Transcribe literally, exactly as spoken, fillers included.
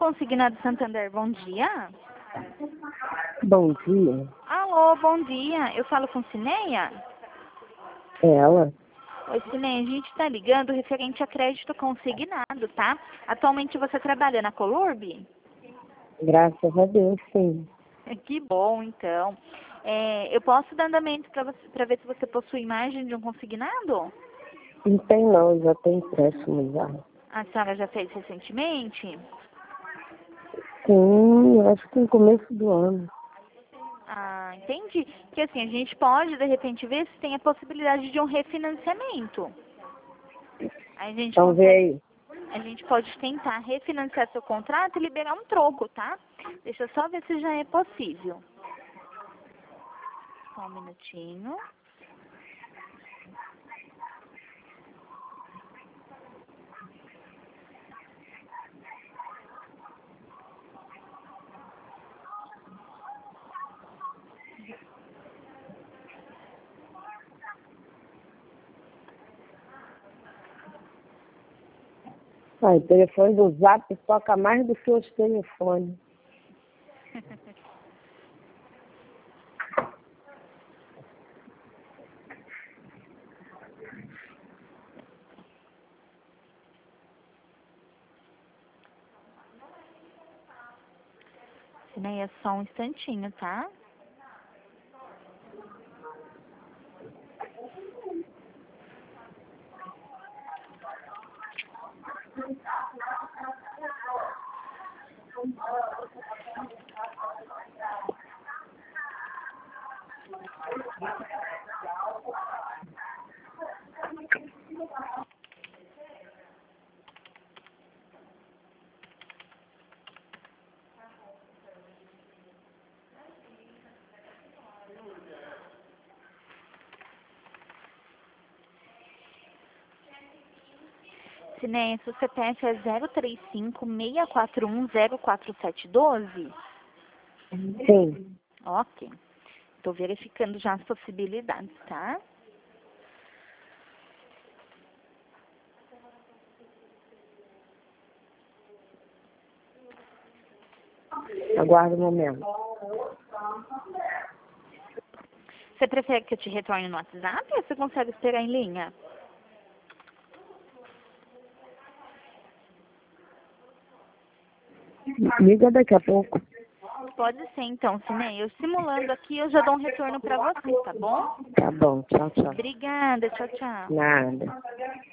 Consignado Santander, bom dia. Bom dia. Alô, bom dia. Eu falo com Cineia? É ela? Oi, Cineia, a gente está ligando referente a crédito consignado, tá? Atualmente você trabalha na Colurb? Graças a Deus, sim. Que bom, então. É, eu posso dar andamento para você, para ver se você possui imagem de um consignado? Não tem não, já tem empréstimo já. A senhora já fez recentemente? Sim, eu acho que no começo do ano. Ah, entendi. Que assim, a gente pode, de repente, ver se tem a possibilidade de um refinanciamento. Aí a gente Então vê consegue, aí. a gente pode tentar refinanciar seu contrato e liberar um troco, tá? Deixa eu só ver se já é possível. Só um minutinho. Ah, o telefone do Zap toca mais do que os telefones. Cineia, só um instantinho, tá? Cineia, seu C P F é zero três cinco, seis quatro um, zero quatro sete um dois? Sim. Ok. Estou verificando já as possibilidades, tá? Aguarda um momento. Você prefere que eu te retorne no WhatsApp ou você consegue esperar em linha? Liga daqui a pouco. Pode ser então, Cineia. Eu simulando aqui, eu já dou um retorno para você, tá bom? Tá bom, tchau, tchau. Obrigada, tchau, tchau. Nada.